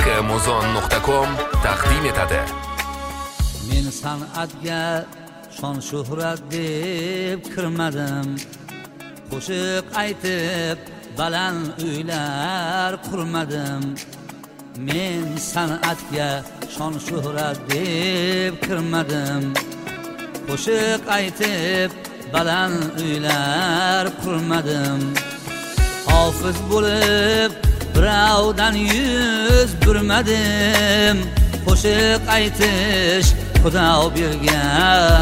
shmuzon.com taqdim etadi. Men san'atga shon shuhrat deb kirmadim, qo'shiq aytib baland uylar qurmadim. Men san'atga shon shuhrat deb kirmadim, qo'shiq aytib baland uylar qurmadim. Hofiz bo'lib birovdan yuz burmadim, qo'shiq aytish Xudo bergan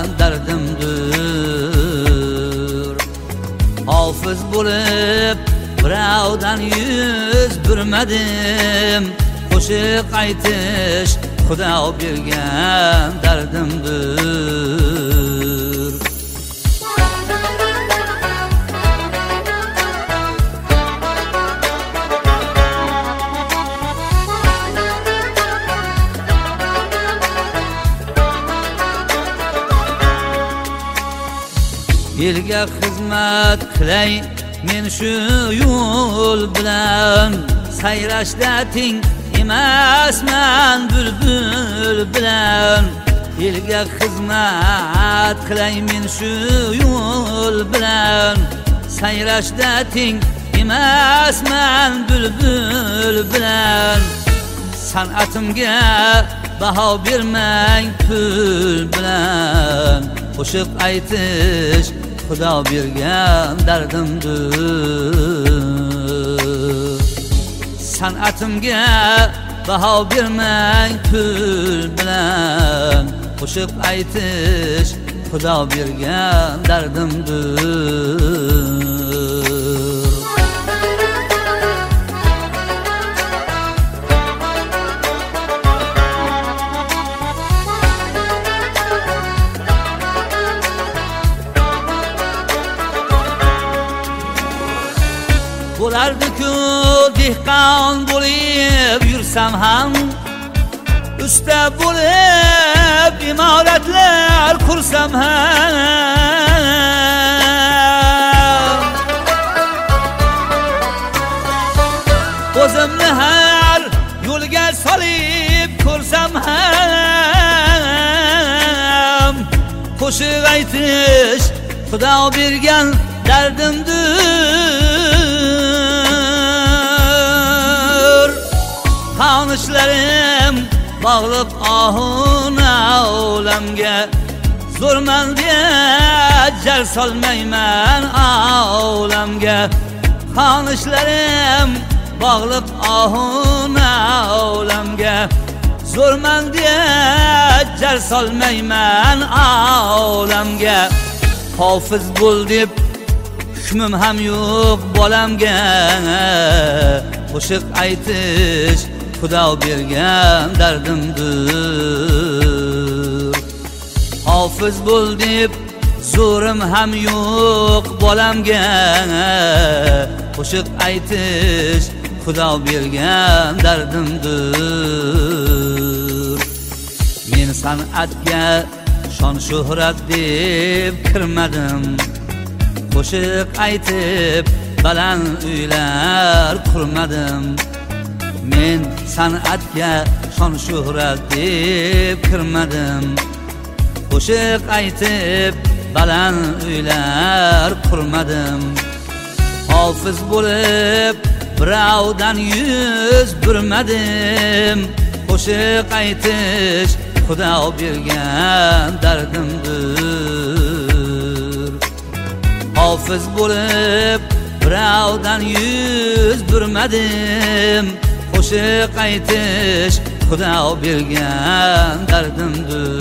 dardimdir. Hofiz bo'lib birovdan yuz burmadim, qo'shiq aytish Xudo bergan dardimdir. Elga xizmat qilay men shu yo'l bilan, sayrashda teng emasman bulbul bilan. Elga xizmat qilay men shu yo'l bilan, sayrashda teng emasman bulbul bilan. San'atimga baho bermang pul bilan, qo'shiq aytish Xudo bergan dardimdir. San'atimga baho bermang pul bilan, qo'shiq aytish Xudo bergan dardimdir. Bo'lardi-ku dehqon bo'lib yursam ham, usta bo'lib imoratlar qursam ham, o'zimni har yo'lga solib ko'rsam ham, qo'shiq aytish Xudo bergan dardimdir. Qonushlarim bog'lib ohuna olamga, zo'rman deya jar solmayman olamga. Qonushlarim bog'lib ohuna olamga, zo'rman deya jar solmayman olamga. Hofiz bo'l deb hukmim ham yo'q bolamga, qo'shiq aytish Xudo bergan dardimdir. Hofiz bo'l deb zo'rim ham yo'q bolamga, qo'shiq aytish Xudo bergan dardimdir. Men san'atga shon shuhrat deb kirmadim, qo'shiq aytib baland uylar qurmadim. Men san'atga shon shuhrat deb kirmadim, qo'shiq aytib baland uylar qurmadim. Hofiz bo'lib birovdan yuz burmadim, qo'shiq aytish Xudo bergan dardimdir. Hofiz bo'lib birovdan yuz burmadim, qo'shiq aytish Xudo bergan dardimdir.